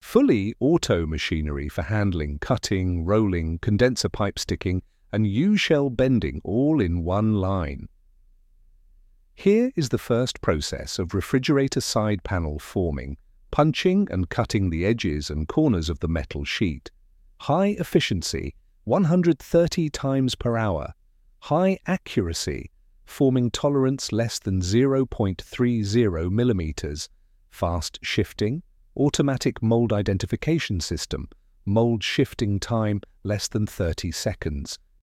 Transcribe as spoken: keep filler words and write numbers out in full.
fully auto machinery for handling, cutting, rolling, condenser pipe sticking, and U-shell bending all in one line. Here is the first process of refrigerator side panel forming, punching and cutting the edges and corners of the metal sheet. High efficiency, one hundred thirty times per hour. High accuracy, forming tolerance less than zero point three zero millimeters. Fast shifting, automatic mold identification system, mold shifting time less than thirty seconds.